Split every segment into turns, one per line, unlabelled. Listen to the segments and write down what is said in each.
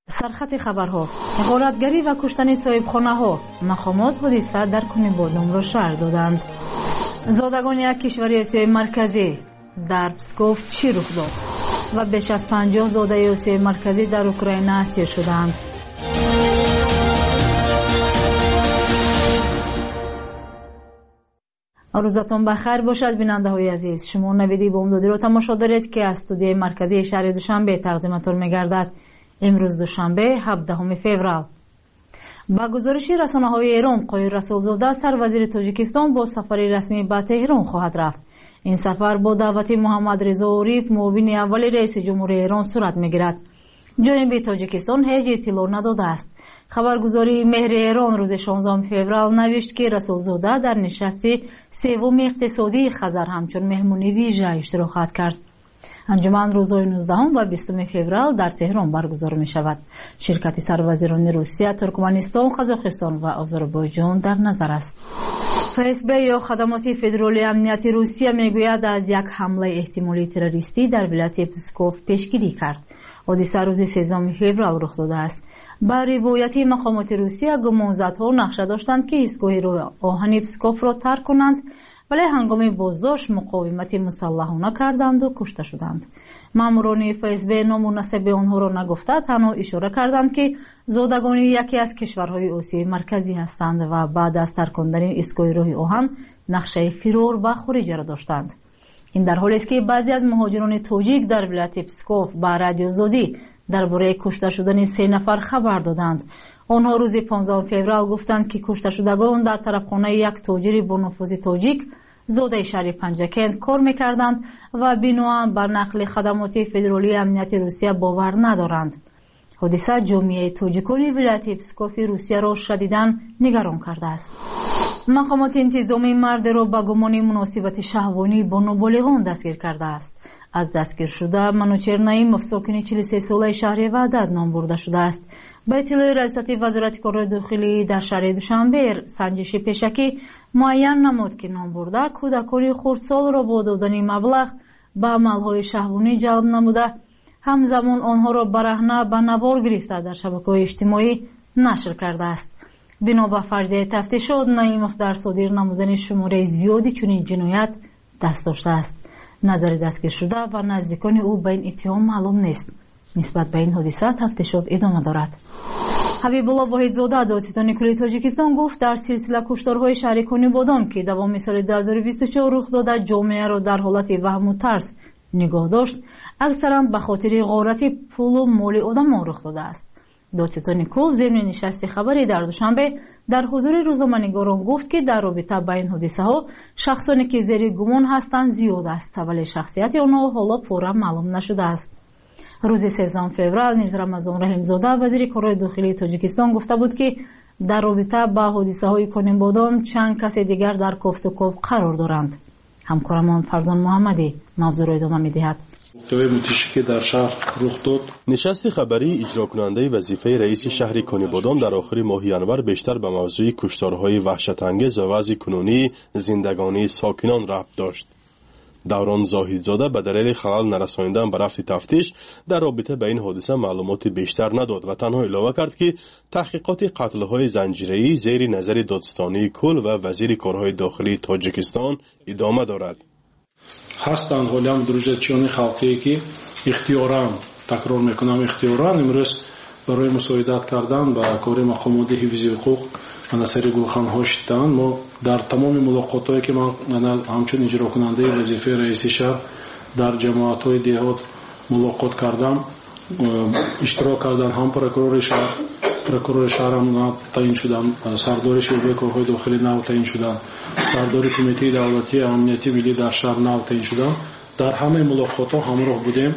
سرخط خبرها: غارتگری و کشتن صاحبخانه‌ها. مقامات حادثه در کنیبادام را شرح دادند. زادگان یک کشور آسیای مرکزی در پسکوف چی رخ داد؟ و بیش از 50 زاده آسیای مرکزی در اوکراین اسیر شدند. روزتان بخیر باشد بیننده های عزیز. شما نویدی بامدادی را تماشا دارید که از استودیوی مرکزی شهر دوشنبه تقدیمتان می‌گردد. امروز دوشنبه 17 فوریه. با گزارش رسانه‌های ایران، قایر رسولزاده سروزیر تاجیکستان با سفر رسمی به تهران خواهد رفت. این سفر با دعوت محمد رضا اوریف معاون اول رئیس جمهوری ایران صورت می‌گیرد. جانب تاجیکستان هیچ اطلاع نداده است. خبرگزاری مهر ایران روز 16 فوریه نوشت که رسولزاده در نشست سوم اقتصادی خزر همچون مهمانی ویژه اشتراک خواهد کرد. انجمن روزهای 19 و 20 فوریه در تهران برگزار می شود. شرکت سروزیران روسیه، ترکمنستان، قزاقستان و آذربایجان در نظر است. FSB یا خدمات فدرالی امنیتی روسیه میگوید از یک حمله احتمالی تروریستی در ولایت پسکوف پیشگیری کرد. حادثه روز 13 فوریه رخ داده است. با روایت مقامات روسیه گمانزدها نقشه داشتند که ایستگاه آهن پسکوف را ترک کنند، ولی هنگام بازداشت مقاومت مسلحانه کردند و کشته شدند. ماموران FSB نامناسب آنها را نگفته، تنها اشاره کردند که زادگان یکی از کشورهای آسیای مرکزی هستند و بعد از ترک کردن ایستگاه راه آهن نقشه فرار به خارج را داشتند. این در حالی است که بعضی از مهاجران تاجیک در ولایت پسکوف با رادیو زودی درباره کشته شدن 3 نفر خبر دادند. آنها روز 15 فوریه گفتند که کشته شدگان در طرفخانه یک تاجر با نفوذ تاجیک زاده شهر پنجکند کار می‌کردند و بناء بر نقل خدمات فدرالی امنیتی روسیه باور ندارند. حادثه جامعه تاجیکان ولایت پسکوف روسیه را شدیداً نگران کرده است. مقامات انتظامی مرد را به گمان مناسبت شهوانی با نابالغان دستگیر کرده است. از دستگیر شده منوچهر نعیمov ساکن 43 ساله شهر وحدت نام برده شده است. به اطلاع رئیست وزارت کار داخلی در شهر دوشنبه سنجش پیشکی معین نمود که نام برده کودکان خردسال را با دادن مبلغ به عملهای شهوانی جلب نموده، همزمان آنها را برهنه به نوار گرفته در شبکه‌های اجتماعی نشر کرده است. بنا به فرضیه تفتیشات نعیمov در صادر نمودن شماره زیادی چنین جنایت دست داشته است. نظر دستگیر شده و نزدیکان او به این اتهام معلوم نیست. نسبت به این حادثه تفتیشات ادامه دارد. حبیب الله واحدزاده دادستان کلی تاجیکستان گفت در سلسله کشتارهای شهر کنیبادام که دوام سال 2024 رخ داده جامعه را در حالت وهم و ترس نگاه داشت، اکثرا به خاطر غارت پول و مال آدمان رخ داده است. دادستان کل ضمن نشست خبری در دوشنبه در حضور روزنامه‌نگاران گفت که در رابطه با این حادثه ها شخصانی که زیر گمان هستند زیاد است، ولی شخصیت آنها حالا پورا معلوم نشده است. روز 13 فوریه نیز رمضان رحیمزاده وزیر کارهای داخلی تاجیکستان گفته بود که در رابطه با حادثه های کنیبادام چند کس دیگر در کوفت و کوب قرار دارند. همکارمان فرزان محمدی موضوع را ادامه می‌دهد.
در شهر رخ داد. نشست خبری اجرا کننده وظیفه رئیس شهر کنیبادام در آخر ماه ینور بیشتر به موضوع کشتارهای وحشت انگیز و وضع کنونی زندگانی ساکنان ربط داشت. دوران زاهدزاده به دلیل خلل نرسانیدن به رفت تفتیش در رابطه با این حادثه معلومات بیشتر نداد و تنها اعلام کرد که تحقیقات قتل‌های زنجیره‌ای زیر نظر دادستانی کل و وزیر کارهای داخلی تاجیکستان ادامه دارد.
هستند ҳолиам дружатчиёни халқие ки ихтиёран такрор мекунам ихтиёран имрӯз барои мусоидат кардан ба кори мақомоти ҳифзи ҳуқуқ анасари гулханҳо шиданд. мо дар тамоми мулоқотҳое ки ман ҳамчун иҷрокунандаи вазифаи раиси шаҳр дар ҷамоатҳои деҳот мулоқот кардам, иштирок кардан ҳам прокурори шаҳрам нав таъин шуданд, сардори шӯъбаи корҳои дохилӣ нав таъин шуданд, сардори кумитаи давлатии амнияти миллӣ дар шаҳр нав таъин шуданд. дар ҳамаи мулоқотҳо ҳамроҳ будем.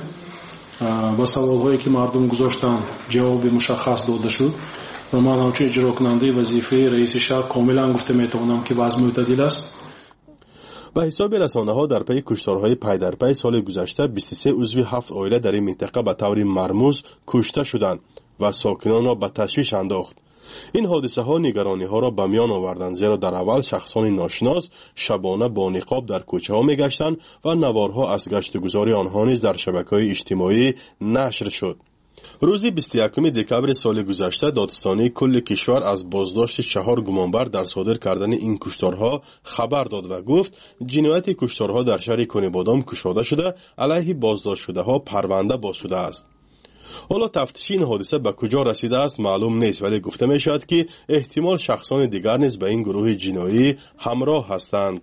ба саволҳое ки мардум гузоштанд ҷавоби мушаххас дода шуд ва ман ҳамчун иҷрокунандаи вазифаи раиси шаҳр комилан гуфта метавонам ки вазъ мӯътадил аст.
به حساب رسانه‌ها در پی کشتارهای پی در پی سال گذشته 23 عضو 7 عائله در این منطقه به طور مرموز کشته شدند و ساکنان را به تشویش انداخت. این حادثه ها نگرانی ها را به میان آوردند، زیرا در اول شخصان ناشناس شبانه با نقاب در کوچه ها می گشتند و نوارها از گشت و گذار آنها نیز در شبکه‌های اجتماعی نشر شد. روزی 21 دکبر سال گذشته دادستانی کل کشور از بازداشت 4 گمانبر در صادر کردن این کشتارها خبر داد و گفت جنایت کشتارها در شهر کنیبادام کشاده شده، علیه بازداشت شده ها پرونده باز شده است. حالا تفتیش این حادثه به کجا رسیده است معلوم نیست، ولی گفته می شود که احتمال شخصان دیگر نیز به این گروه جنایی همراه هستند.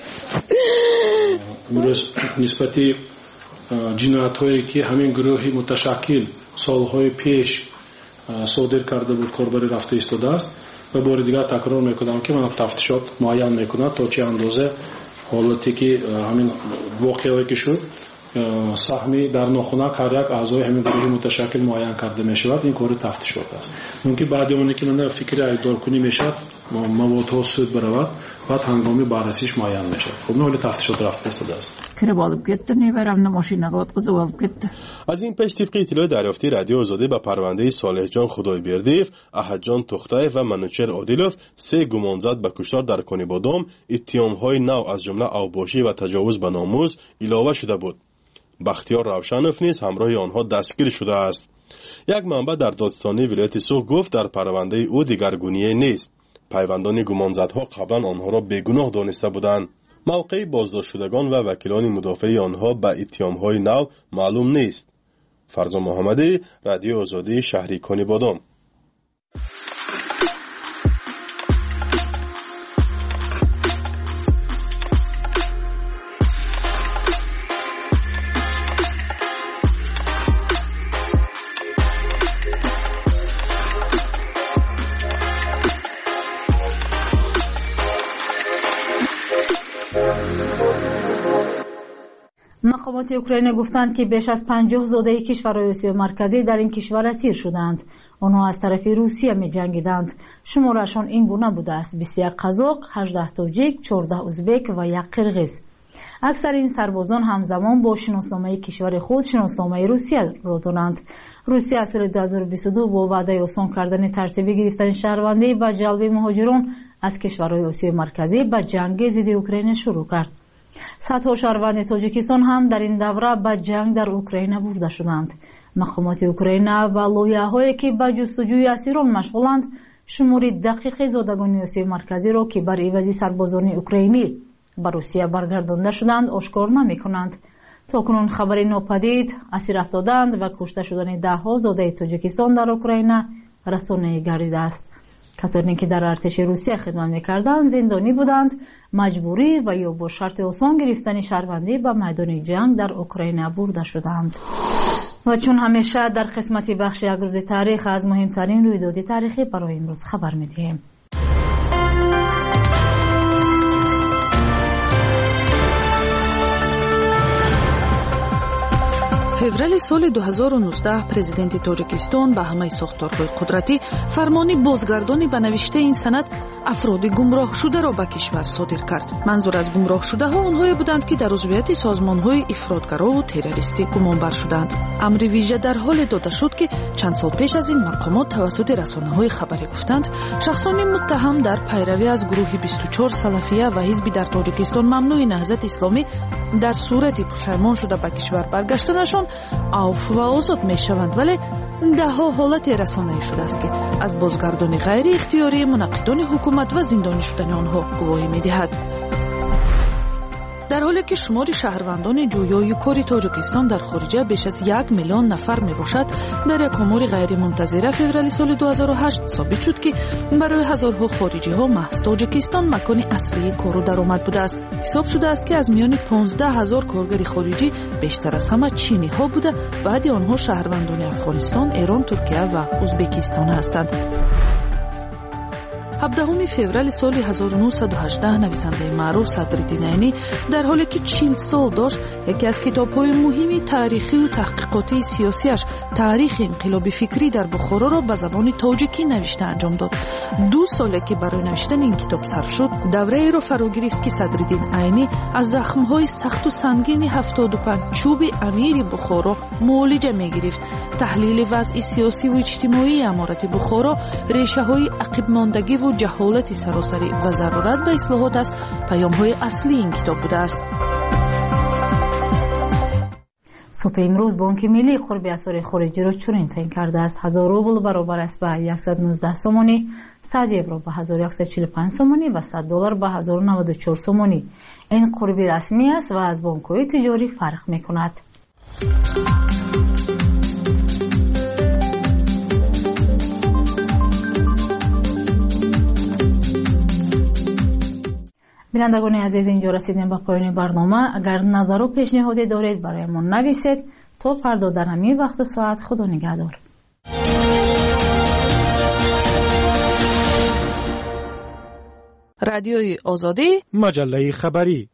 نسبت جنایت هایی که همین گروه متشکل سالهای پیش صادر کرده بود کاربری رفته ایستاده است و بار دیگر تکرار میکنم که من تفتیشات معین میکنه تا چه اندازه حالتی که همین واقعی که شد سهمی در ناخنک هر یک اعضای همین گروه متشکل معین کرده میشود. این کار تفتیشات است. ممکن بعد اونی که من فکر ایدار کنی میشد موادها سود برود بعد هنگامی بررسیش معین میشه. خب نه ولی تفتیشات رفته ایستاده است.
از این پیش طبق اطلاع دریافتی رادیو آزادی به پرونده صالح جان خدایبردیف، احد جان تختایف و منوچهر عادلوف 3 گمانزد به کشتار در کنیبادام اتهام‌های نو از جمله اوباشی و تجاوز به ناموس علاوه شده بود. بختیار روشنوف نیز همراه آنها دستگیر شده است. یک منبع در دادستانی ولایت سوخ گفت در پرونده او دیگرگونی نیست. پیوندان گمانزدها قبلا آنها را بیگناه دانسته بودند. موقع بازداشت شدگان و وکیلان مدافع آنها به اتهام‌های نو معلوم نیست. فرزان محمدی، رادیو آزادی، شهری کنیبادام.
مقامات اوکراین گفتند که بیش از 50 زاده کشورهای آسیا مرکزی در این کشور اسیر شدند. آنها از طرف روسیه می جنگیدند. شمارشان این گونه بوده است: 21 قزاق، 18 تاجیک، 14 ازبک و 1 قرغیز. اکثر این سربازان همزمان با شناسنامه کشور خود شناسنامه روسیه را دارند. روسیه از سال 2022 با وعده آسان کردن ترتیبی گرفتن شهروندی و جلب مهاجران از کشورهای آسیا مرکزی به جنگ ضد اوکراین شروع کرد. صدها شهروند تاجیکستان هم در این دوره به جنگ در اوکراین برده شدند. مقامات اوکراین و لایحه‌هایی که به جستجوی اسیران مشغولند شمار دقیق زادگان آسیا مرکزی را که بر عوض سربازان اوکراینی به روسیه برگردانده شدند آشکار نمی‌کنند. تاکنون خبری ناپدید اسیر افتادند و کشته شدن ده‌ها زاده تاجیکستان در اوکراین رسانه‌ای گردیده است. کسانی که در ارتش روسیه خدمت می‌کردند زندانی بودند، مجبوری و یا با شرط آسان گرفتن شهروندی به میدان جنگ در اوکراین برده شدند. و چون همیشه در قسمت بخش یک روز تاریخ از مهمترین رویداد تاریخی برای امروز خبر می‌دهیم.
феврали соли 2019 президенти тоҷикистон ба ҳамаи сохторҳои қудратӣ фармони бозгардони ба навиштаи ин санад афроди гумроҳшударо ба кишвар содир кард. манзур аз гумроҳшудаҳо онҳое буданд ки дар узвияти созмонҳои ифротгарову террористӣ гумонбар шуданд. амри вижа дар ҳоле дода шуд ки чанд сол пеш аз ин мақомот тавассути расонаҳои хабарӣ гуфтанд шахсони муттаҳам дар пайравӣ аз гурӯҳи 24 салафия ва ҳизби дар тоҷикистон мамнӯи наҳзати исломӣ дар сурати пушаймон шуда ба кишвар баргаштанашон авф ва озод мешаванд, вале даҳҳо ҳолате расонаӣ шудааст ки аз бозгардони ғайри ихтиёрии мунаққидони ҳукумат ва зиндонӣ шудани онҳо гувоҳӣ медиҳад. дар ҳоле ки шумори шаҳрвандони ҷӯёю кори тоҷикистон дар хориҷа беш аз 1 миллион нафар мебошад, дар як омори ғайримунтазира феврали соли 2008 собит шуд ки барои ҳазорҳо хориҷиҳо маҳз тоҷикистон макони аслии кору даромад будааст. ҳисоб шудааст ки аз миёни 15 000 коргари хориҷӣ бештар аз ҳама чиниҳо буда, баъди онҳо шаҳрвандони Афғонистон, Эрон, Туркия ва Узбекистон ҳастанд. 17 феврали соли 1918 нависандаи маъруф Садриддин Айнӣ дар ҳоле ки 40 сол дошт, яке аз китобҳои муҳими таърихию таҳқиқотии сиёсиаш таърихи инқилоби фикрӣ дар Бухороро ба забони тоҷикӣ навишта анҷом дод. 2 соле ки барои навиштани ин китоб сарф шуд, давраеро фаро гирифт ки Садриддин Айнӣ аз захмҳои сахту сангини 75 чӯби амири Бухоро муолиҷа мегирифт. таҳлили вазъи сиёсиву иҷтимоии аморати Бухоро, решаҳои ақибмондагиву ҷаҳолати саросарӣ ва зарурат ба ислоҳот аст паёмҳои аслии ин китоб будааст.
صبح امروز بانک ملی قرب اسعار خارجی را چنین تعیین کرده است: 1000 روبل برابر است به 119 سومانی، 100 یورو به 1145 سومانی و 100 دلار به 1094 سومانی. این قربی رسمی است و از بانک‌های تجاری فرق می‌کند. بینندگان عزیز، اینجا رسیدیم به پایان برنامه. اگر نظر و پیشنهادی دارید برایمان نویسید. تا فردا در همین وقت و ساعت، خدا نگهدار.
رادیوی آزادی،
مجله خبری.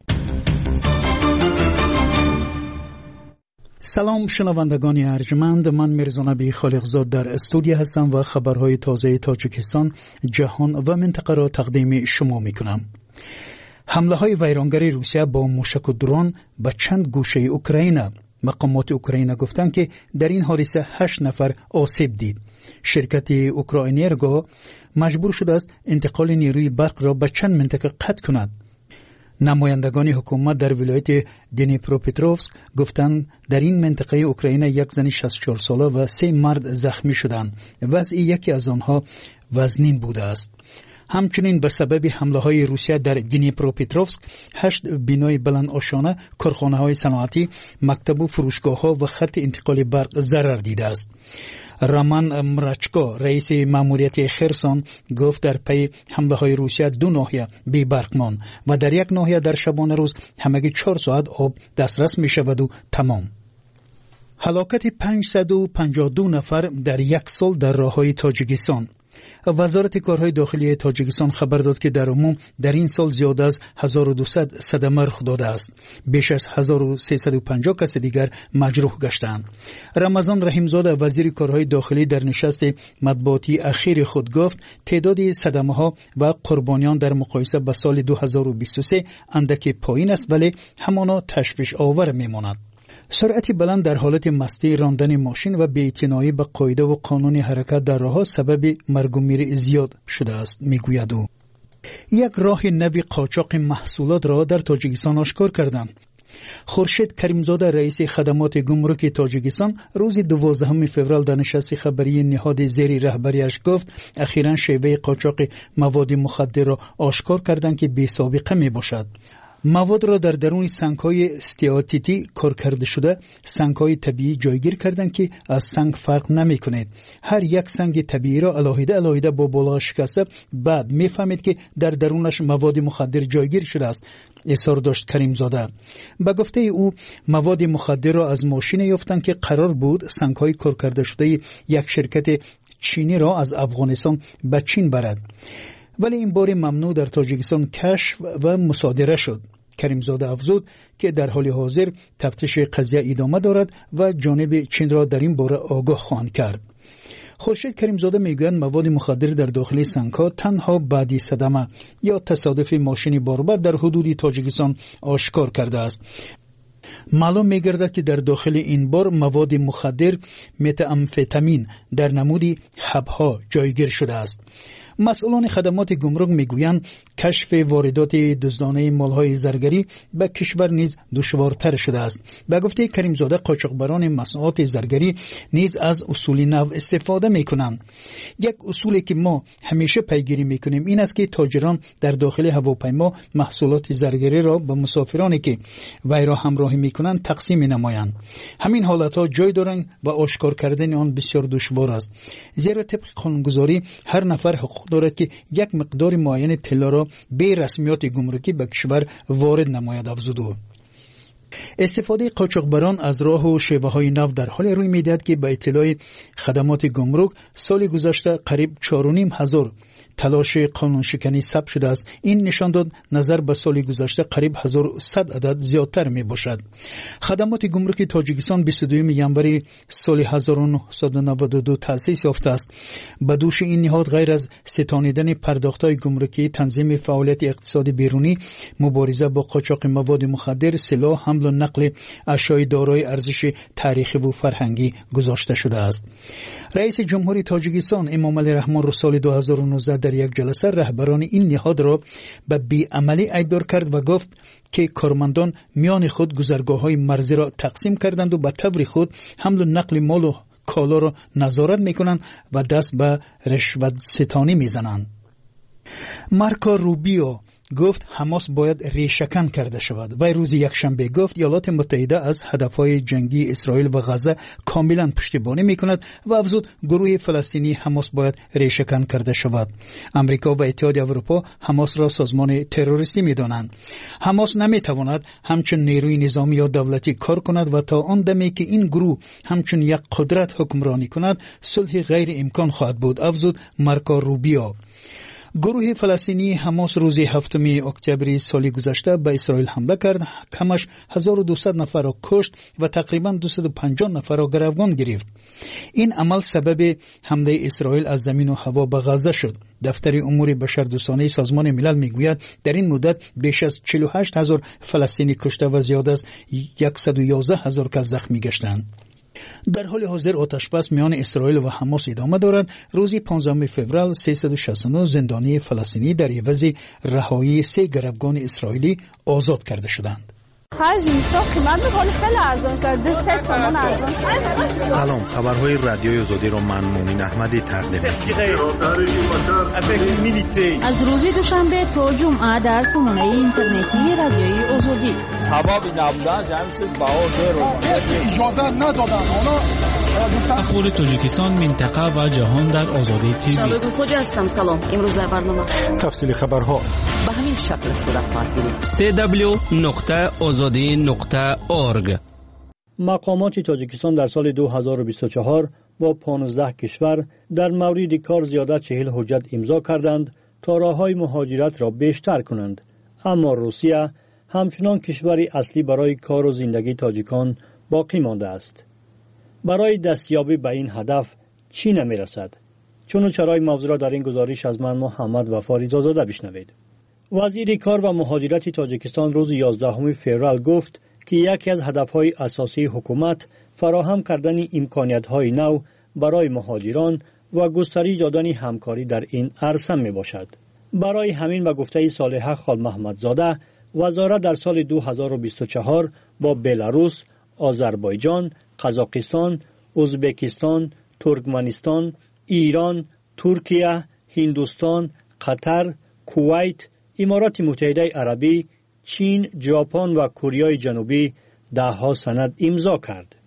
سلام شنوندگان ارجمند، من میرزا نبی خالقزاد در استودیو هستم و خبرهای تازه تاجیکستان، جهان و منطقه را تقدیم شما میکنم. حمله های ویرانگری روسیه با موشک و درون به چند گوشه اوکراین. مقامات اوکراین گفتند که در این حادثه 8 نفر آسیب دید. شرکت اوکراینرگو مجبور شده است انتقال نیروی برق را به چند منطقه قطع کند. نمایندگان حکومت در ولایت دنیپروپتروفسک گفتند در این منطقه اوکراین یک زن 64 ساله و 3 مرد زخمی شدند. وضع یکی از آنها وزنین بوده است. همچنین به سبب حمله های روسیه در دنیپروپتروفسک 8 بینای بلند آشانه، کارخانه های صنعتی، مکتب و فروشگاه ها و خط انتقال برق ضرر دیده است. رامان مرچکو رئیس ماموریت خرسون گفت در پی حمله های روسیه 2 ناحیه بی برق ماند و در یک ناحیه در شبانه روز همگی 4 ساعت آب دسترس می شود و تمام. هلاکت 552 نفر در یک سال در راههای تاجیکستان. وزارت کارهای داخلی تاجیکستان خبر داد که در عموم در این سال زیاد از 1200 صدمه رخ داده است. بیش از 1350 کس دیگر مجروح گشتند. رمضان رحیمزاده وزیر کارهای داخلی در نشست مطبوعاتی اخیر خود گفت تعداد صدمه ها و قربانیان در مقایسه با سال 2023 اندکی پایین است، ولی همانا تشویش آور میماند. سرعت بلند در حالت مستی، راندن ماشین و بی‌اعتنایی به قاعده و قانون حرکت در راه‌ها سبب مرگ و میر زیاد شده است، میگوید او. یک راه نوی قاچاق محصولات را در تاجیکستان آشکار کردند. خورشید کریمزاده رئیس خدمات گمرک تاجیکستان روز 12 فوریه در نشست خبری نهاد زیر رهبریش گفت اخیراً شیوه قاچاق مواد مخدر را آشکار کردند که بی سابقه می باشد. مواد را در درون سنگ‌های استیاتیتی کار کرده شده، سنگ‌های طبیعی جایگیر کردند که از سنگ فرق نمی‌کند. هر یک سنگ طبیعی را علاوه با بالا شکسته، بعد می‌فهمید که در درونش مواد مخدر جایگیر شده است. اصرار داشت کریمزاده. به گفته او مواد مخدر را از ماشین یافتند که قرار بود سنگ‌های کار کرده شده یک شرکت چینی را از افغانستان به چین برد. ولی این بار ممنوع در تاجیکستان کشف و مصادره شد. کریمزاده افزود که در حال حاضر تفتیش قضیه ادامه دارد و جانب چین را در این باره آگاه خواهند کرد. خورشید کریمزاده میگوید مواد مخدر در داخل سنگ‌ها تنها بعدی صدمه یا تصادف ماشین باربر در حدود تاجیکستان آشکار کرده است. معلوم می‌گردد که در داخل این بار مواد مخدر متامفتامین در نمودی حب‌ها جایگیر شده است. مسئولان خدمات گمرک میگویند کشف واردات دزدانه مالهای زرگری به کشور نیز دشوارتر شده است. به گفته کریمزاده قاچاقبران مصنوعات زرگری نیز از اصول نو استفاده میکنند. یک اصولی که ما همیشه پیگیری میکنیم این است که تاجران در داخل هواپیما محصولات زرگری را به مسافرانی که وی را همراهی میکنند تقسیم نمایند. همین حالتها جای دارند و آشکار کردن آن بسیار دشوار است، زیرا طبق قانونگذاری هر نفر حقوق دارد که یک مقدار معین طلا را به رسمیات گمرکی به کشور وارد نماید، افزود او. استفاده قاچاقبران از راه و شیوه های نو در حال روی میدهد که به اطلاع خدمات گمرک سال گذشته قریب 4,500 تلاش قانون شکنی ثبت شده است. این نشان داد نظر به سال گذشته قریب 1100 عدد زیادتر می باشد. خدمات گمرک تاجیکستان 22 ینوری سال 1992 تأسیس یافته است. به دوش این نهاد غیر از ستانیدن پرداخت‌های گمرکی، تنظیم فعالیت اقتصادی بیرونی، مبارزه با قاچاق مواد مخدر، سلاح، حمل حمل و نقل اشیاء دارای ارزش تاریخی و فرهنگی گذاشته شده است. رئیس جمهوری تاجیکستان امام علی رحمان رو سال 2019 در یک جلسه رهبران این نهاد را به بی‌عملی ایبدار کرد و گفت که کارمندان میان خود گذرگاه‌های مرزی را تقسیم کردند و به طور خود حمل و نقل مال و کالا را نظارت میکنند و دست به رشوت ستانی میزنند. مارکو روبیو گفت حماس باید ریشه‌کن کرده شود. وی روز یکشنبه گفت ایالات متحده از هدفهای جنگی اسرائیل و غزه کاملا پشتیبانی میکند و افزود گروه فلسطینی حماس باید ریشه‌کن کرده شود. امریکا و اتحاد اروپا حماس را سازمان تروریستی میدانند. حماس نمیتواند همچون نیروی نظامی یا دولتی کار کند و تا آن دمی که این گروه همچون یک قدرت حکمرانی کند صلح غیر امکان خواهد بود، افزود مارکو روبیو. گروه فلسطینی حماس روز 7 اکتبر سال گذشته به اسرائیل حمله کرد، کمش 1200 نفر را کشت و تقریبا 250 نفر را گروگان گرفت. این عمل سبب حمله اسرائیل از زمین و هوا به غزه شد. دفتر امور بشردوستانه سازمان ملل میگوید در این مدت بیش از 48000 فلسطینی کشته و زیاد از 111000 کس زخمی گشتند. در حال حاضر آتشبس میان اسرائیل و حماس ادامه دارد. روز 15 فوریه 369 زندانی فلسطینی در عوض رهایی 3 گروگان اسرائیلی آزاد کرده شدند.
سلام، خبرهای رادیوی آزادی را من مومن احمدی تقدیم
از روز دوشنبه تا جمعه در سامانه اینترنتی رادیوی آزادی.
اخبار تاجیکستان، منطقه و جهان در آزادی تیوی.
شبکه خوجا هستم. سلام. امروز در برنامه
تفصیل خبرها
به همین شکل صورت خواهد گرفت.
www.azadi.org.
مقامات تاجیکستان در سال 2024 با 15 کشور در مورد کار زیاده 40 حجت امضا کردند تا راههای مهاجرت را بیشتر کنند. اما روسیه همچنان کشوری اصلی برای کار و زندگی تاجیکان باقی مانده است. برای دستیابی به این هدف چی نمی رسد؟ چون چرای موضوع را در این گزارش از من محمد وفا رضازاده بشنوید. وزیر کار و مهاجرت تاجیکستان روز 11 فوریه گفت که یکی از هدفهای اساسی حکومت فراهم کردن امکانیت‌های نو برای مهاجران و گسترش دادن همکاری در این عرصه می باشد. برای همین به گفته صالحه خال محمدزاده، وزارت در سال 2024 با بلاروس، آذربایجان، قزاقستان، ازبکستان، ترکمنستان، ایران، ترکیه، هندوستان، قطر، کویت، امارات متحده عربی، چین، ژاپن و کره جنوبی 10 سند امضا کرد.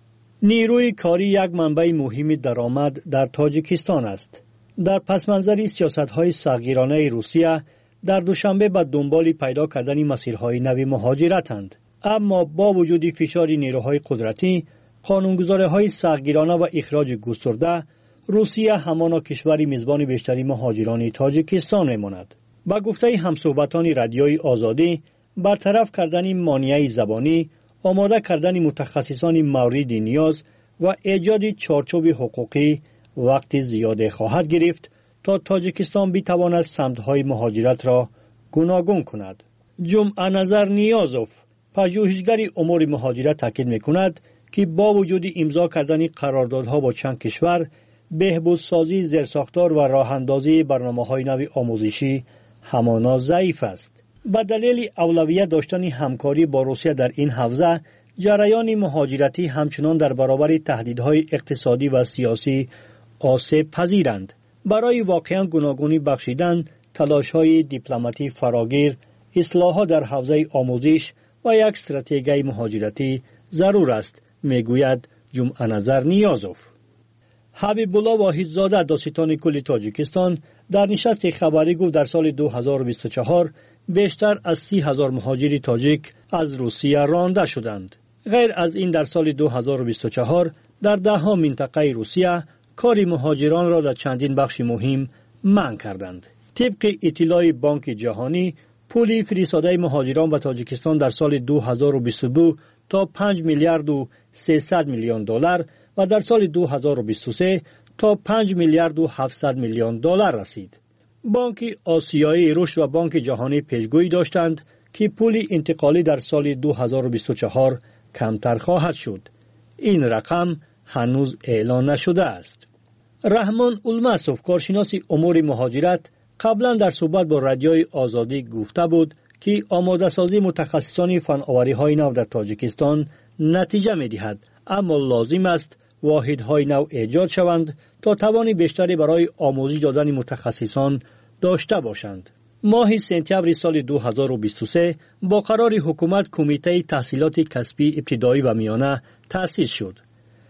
نیروی کاری یک منبع مهم درآمد در تاجیکستان است. در پسمنظر سیاست‌های سختگیرانه روسیه در دوشنبه به دنبال پیدا کردن مسیرهای نوی مهاجرتند. اما با وجود فشار نیروهای قدرتی، قانونگذاری‌های سختگیرانه و اخراج گسترده، روسیه همانا کشوری میزبان بیشتری مهاجران تاجیکستان میماند. با گفته همصحبتان رادیوی آزادی، برطرف کردن مانع زبانی، آماده کردن متخصصان مورد نیاز و ایجاد چارچوب حقوقی وقت زیاده خواهد گرفت تا تاجیکستان بتواند سمت‌های مهاجرت را گوناگون کند. جمعه نظر نیازوف، پژوهشگر امور مهاجرت تاکید می‌کند که با وجود امضا کردن قراردادها با چند کشور، بهبودسازی زیرساختار و راه‌اندازی برنامه‌های نوی آموزشی همانا ضعیف است. به دلیل اولویت داشتن همکاری با روسیه در این حوزه، جریان مهاجرتی همچنان در برابر تهدیدهای اقتصادی و سیاسی آسیب پذیرند. برای واقعاً گوناگونی بخشیدن، تلاش‌های دیپلماتی فراگیر، اصلاحات در حوزه آموزش و یک استراتژی مهاجرتی ضرور است، میگوید جمعه نظر نیازوف. حبیب الله واحدزاده، داستان کل تاجیکستان، در نشست خبری گفت در سال 2024 بیشتر از 30,000 مهاجر تاجیک از روسیه رانده شدند. غیر از این در سال 2024 در 10 منطقه روسیه کار مهاجران را در چندین بخش مهم منع کردند. طبق اطلاع بانک جهانی، پول فرستاده مهاجران به تاجیکستان در سال 2022 تا 5 میلیارد و 300 میلیون دلار و در سال 2023 تا 5 میلیارد و 700 میلیون دلار رسید. بانک آسیایی رشد و بانک جهانی پیشگویی داشتند که پول انتقالی در سال 2024 کمتر خواهد شد. این رقم هنوز اعلان نشده است. رحمان الماسوف، کارشناس امور مهاجرت، قبلا در صحبت با رادیوی آزادی گفته بود که آماده سازی متخصصان فناوری‌های نو در تاجیکستان نتیجه می‌دهد، اما لازم است واحدهای نو ایجاد شوند تا توان بیشتری برای آموزش دادن متخصصان داشته باشند. ماه سپتامبر سال 2023 با قرار حکومت کمیته تحصیلات کسبی ابتدایی و میانه تأسیس شد.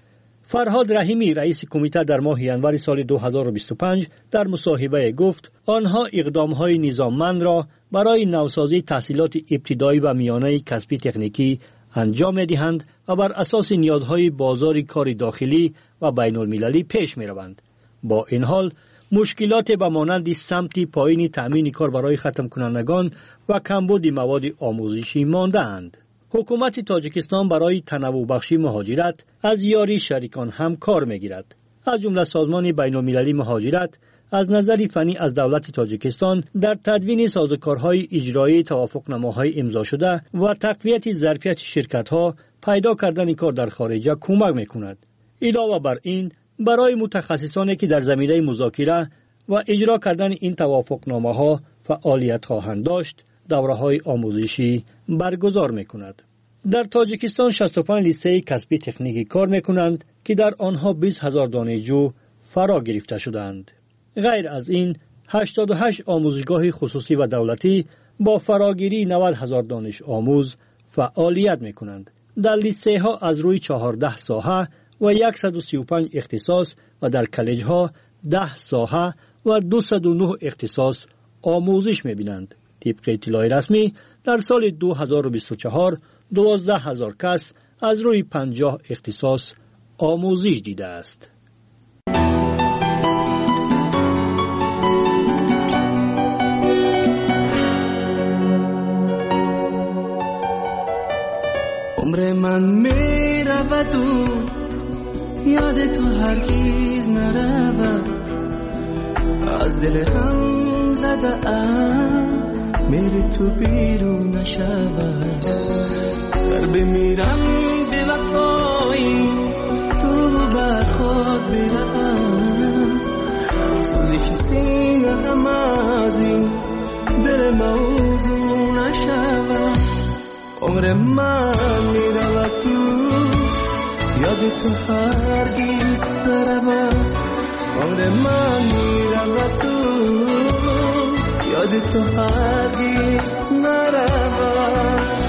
فرهاد رحیمی، رئیس کمیته، در ماه ینور سال 2025 در مصاحبه گفت آنها اقدام‌های نظاممند را برای نوسازی تحصیلات ابتدایی و میانه کسبی تکنیکی انجام می‌دهند و بر اساس نیازهای بازار کار داخلی و بین‌المللی پیش می‌روند. با این حال مشکلات به مانند سمت پایین تأمین کار برای ختم کنندگان و کمبود مواد آموزشی مانده‌اند. حکومت تاجیکستان برای تنوع بخشی مهاجرت از یاری شریکان هم کار می‌گیرد. از جمله سازمان بین‌المللی مهاجرت از نظر فنی از دولت تاجیکستان در تدوین سازوکارهای اجرایی توافقنامه‌های امضا شده و تقویت ظرفیت شرکت‌ها پیدا کردن کار در خارج کمک می‌کند. علاوه بر این، برای متخصصانی که در زمینه مذاکره و اجرا کردن این توافقنامه‌ها فعالیت خواهند داشت، دوره‌های آموزشی برگزار می‌کند. در تاجیکستان 65 لیسه کسبی تکنیکی کار می‌کنند که در آنها 20,000 دانشجو فرا گرفته شدند. غیر از این 88 آموزشگاه خصوصی و دولتی با فراگیری 90,000 دانش آموز فعالیت می‌کنند. در لیسه ها از روی 14 ساحه و 135 اختصاص و در کالج ها 10 ساحه و 209 اختصاص آموزش می‌بینند. طبق اطلاع رسمی در سال 2024 12,000 کس از روی 50 اختصاص آموزش دیده است.
عمر من میرود و یاد تو هرگز نرود، از دل هم زده ام میری تو بیرون نشود. در بمیرم به وفایی تو بر خود بروم، سوزش سینه هم از این دل موضوع نشود. عمر من میرود تو یاد تو هرگز نرود. عمر من میرود تو یاد تو هرگز نرود.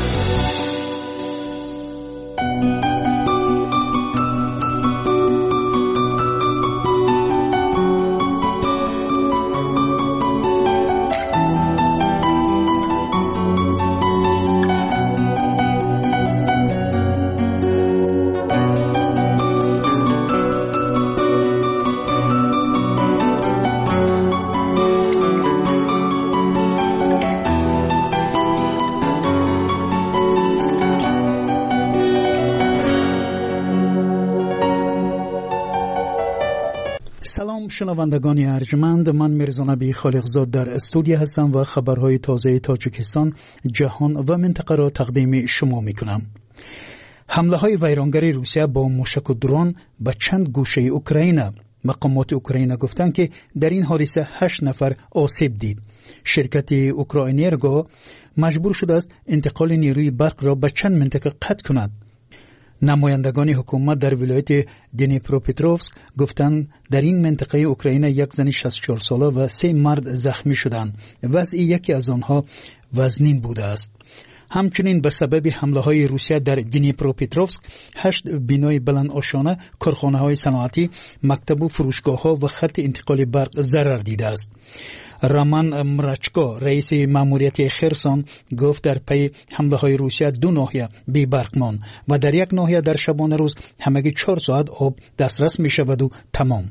شنوندگان ارجمند، من میرزا نبی خالقزاد در استودیو هستم و خبرهای تازه تاجیکستان، جهان و منطقه را تقدیم شما میکنم. حمله های ویرانگری روسیه با موشک و درون به چند گوشه اوکراین. مقامات اوکراین گفتند که در این حادثه 8 نفر آسیب دید. شرکت اوکراینرگو مجبور شده است انتقال نیروی برق را به چند منطقه قطع کند. نمایندگان حکومت در ولایت دنیپروپتروفسک گفتند در این منطقه اوکراین یک زن 64 ساله و 3 مرد زخمی شدند. وضع یکی از آنها وزنین بوده است. همچنین به سبب حمله های روسیه در دنیپروپتروفسک 8 بنای بلند آشانه، کارخانه های صنعتی، مکتب و فروشگاه ها و خط انتقال برق ضرر دیده است. رامان مرچکو، رئیس ماموریت خرسون، گفت در پی حمله های روسیه 2 ناحیه بی برق ماند و در یک ناحیه در شبانه روز همگی 4 ساعت آب دسترس می شود و تمام.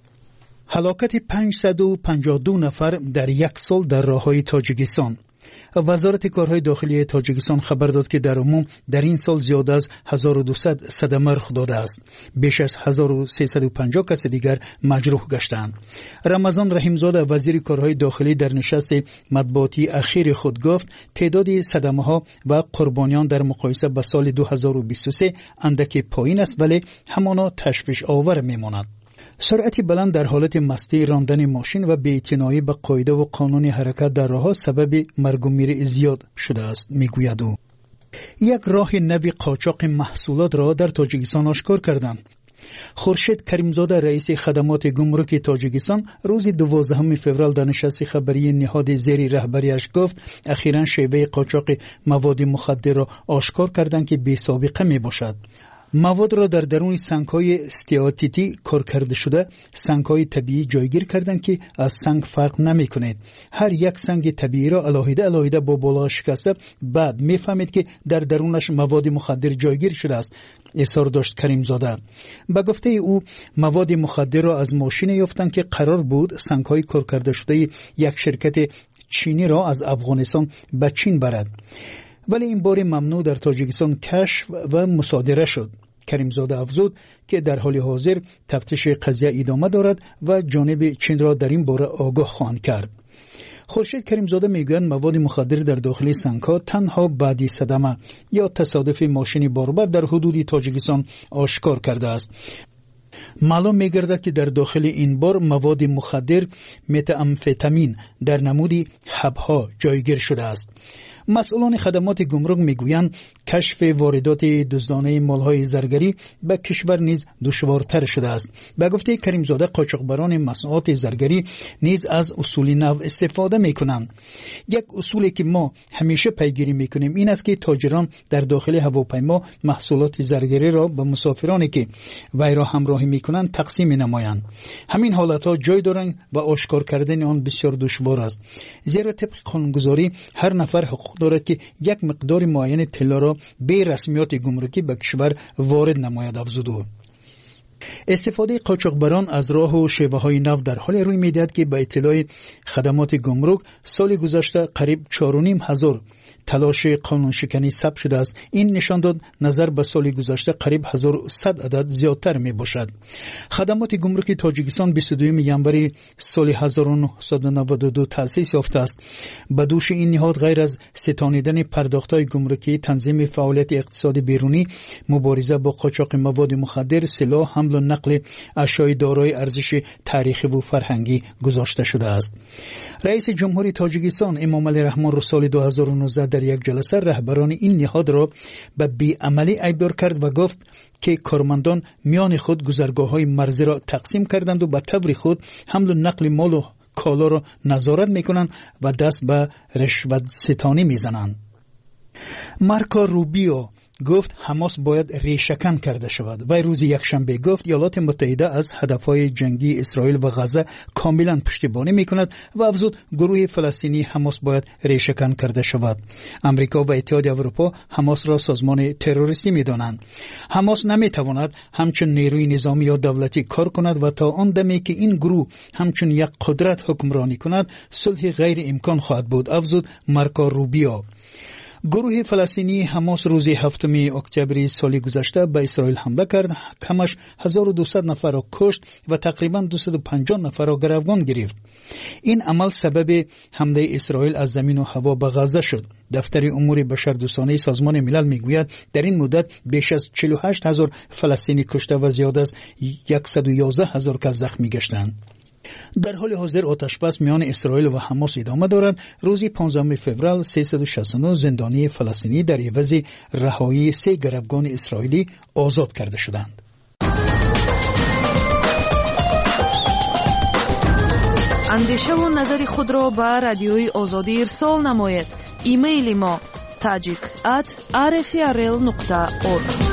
هلاکت 552 نفر در یک سال در راههای تاجیکستان. وزارت کارهای داخلی تاجیکستان خبر داد که در عموم در این سال زیاد از 1200 صدمه رخ داده است. بیش از 1350 کس دیگر مجروح گشتند. رمضان رحیمزاده وزیر کارهای داخلی در نشست مطبوعاتی اخیر خود گفت تعداد صدمه ها و قربانیان در مقایسه با سال 2023 اندکی پایین است ولی همانا تشویش آور میماند. سرعت بلند در حالت مستی، راندن ماشین و بی‌اعتنایی به قاعده و قانون حرکت در راه سبب مرگ و میر زیاد شده است، میگوید او. یک راه نوی قاچاق محصولات را در تاجیکستان آشکار کردند. خورشید کریمزاده رئیس خدمات گمرک تاجیکستان روز 12 فوریه در نشست خبری نهاد زیر رهبریش گفت اخیراً شیوه قاچاق مواد مخدر را آشکار کردند که بی سابقه می باشد. مواد را در درون سنگ‌های استیاتیتی کار کرده شده سنگ‌های طبیعی جایگیر کردند که از سنگ فرق نمی‌کند. هر یک سنگ طبیعی را علاوه با بالا شکسته بعد می‌فهمید که در درونش مواد مخدر جایگیر شده است. اظهار داشت کریمزاده. به گفته او مواد مخدر را از ماشین یافتند که قرار بود سنگ‌های کار کرده شده یک شرکت چینی را از افغانستان به چین برد. ولی این بار ممنوع در تاجیکستان کشف و مصادره شد. کریمزاده افزود که در حال حاضر تفتیش قضیه ادامه دارد و جانب چین را در این باره آگاه خواهند کرد. خورشید کریمزاده میگوید مواد مخدر در داخل سنگ‌ها تنها بعدی صدمه یا تصادف ماشین باربر در حدود تاجیکستان آشکار کرده است. معلوم می‌گردد که در داخل این بار مواد مخدر متامفتامین در نمودی حب‌ها جایگیر شده است. مسئولان خدمات گمرک میگویند کشف واردات دزدانه مالهای زرگری به کشور نیز دشوارتر شده است. به گفته کریمزاده قاچاقبران مصنوعات زرگری نیز از اصول نو استفاده میکنند. یک اصولی که ما همیشه پیگیری میکنیم این است که تاجران در داخل هواپیما محصولات زرگری را به مسافرانی که وی را همراهی میکنند تقسیم نمایند. همین حالتها جای دارند و آشکار کردن آن بسیار دشوار است. زیرا طبق قانونگذاری هر نفر حقوق دارد که یک مقدار معین طلا را به رسمیات گمرکی به کشور وارد نماید. افزود او. استفاده قاچاقبران از راه و شیوه های نو در حال روی میدهد که به اطلاع خدمات گمرک سال گذشته قریب 4,500 تلاش قانون شکنی ثبت شده است. این نشان داد نظر به سال گذشته قریب 1100 عدد زیادتر می باشد. خدمات گمرک تاجیکستان 22 ینوری سال 1992 تأسیس یافته است. به دوش این نهاد غیر از ستانیدن پرداخت‌های گمرکی، تنظیم فعالیت اقتصادی بیرونی، مبارزه با قاچاق مواد مخدر، سلاح، حمل و نقل اشیاء دارای ارزش تاریخی و فرهنگی گذاشته شده است. رئیس جمهوری تاجیکستان امام علی رحمان رو سال 2019 در یک جلسه رهبران این نهاد را به بی‌عملی ایبدار کرد و گفت که کارمندان میان خود گذرگاه‌های مرزی را تقسیم کردند و به طور خود حمل و نقل مال و کالا را نظارت میکنند و دست به رشوت ستانی میزنند. مارکو روبیو گفت حماس باید ریشه‌کن کرده شود. و روز یکشنبه گفت ایالات متحده از هدفهای جنگی اسرائیل و غزه کاملا پشتیبانی میکند و افزود گروه فلسطینی حماس باید ریشه‌کن کرده شود. امریکا و اتحاد اروپا حماس را سازمان تروریستی میدانند. حماس نمیتواند همچون نیروی نظامی یا دولتی کار کند و تا آن دمی که این گروه همچون یک قدرت حکمرانی کند صلح غیر امکان خواهد بود. افزود مارکو روبیو. گروه فلسطینی حماس روز 7 اکتبر سال گذشته به اسرائیل حمله کرد. کمش 1200 نفر را کشت و تقریبا 250 نفر را گروگان گرفت. این عمل سبب حمله اسرائیل از زمین و هوا به غزه شد. دفتر امور بشردوستانه سازمان ملل میگوید در این مدت بیش از 48,000 فلسطینی کشته و زیاد از 111,000 کس زخمی گشتند. در حال حاضر آتشبس میان اسرائیل و حماس ادامه دارد. روز 15 فوریه 369 زندانی فلسطینی در عوض رهایی 3 گروگان اسرائیلی آزاد کرده شدند.
اندیشه و نظر خود را به رادیوی آزادی ارسال نمایید. ایمیل ما tajik@rfrl.org.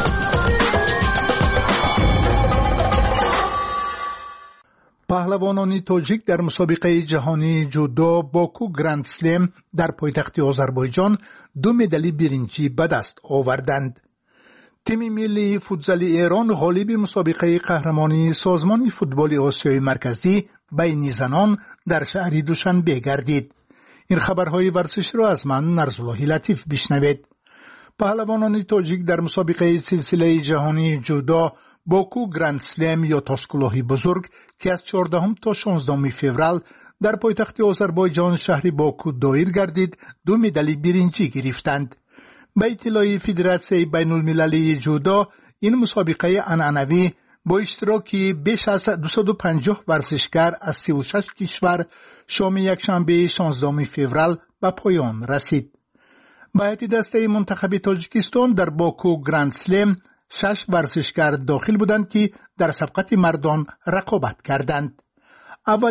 پهلوانان تاجیک در مسابقه جهانی جودو باکو گرند سلم در پایتخت آذربایجان 2 مدال برنجی به دست آوردند. تیم ملی فوتزال ایران غالب مسابقه قهرمانی سازمان فوتبال آسیای مرکزی بین زنان در شهر دوشنبه گردید. این خبرهای ورزش را از من نرزالله لطیف بشنوید. پهلوانان تاجیک در مسابقه سلسله جهانی جودو باکو گرند سلم یا تاسکلوهی بزرگ که از 14 تا 16 فوریه در پایتخت آذربایجان شهر باکو دایر گردید 2 مدال برنجی گرفتند. به اطلاع فدراسیون بین المللی جودو این مسابقه عنعنوی با اشتراک بیش از 250 ورزشکار از 36 کشور شام یکشنبه 16 فوریه به پایان رسید. به هیئت دسته منتخب تاجیکستان در باکو گرند سلم 6 ورزشکار داخل بودند که در سبقت مردان رقابت کردند.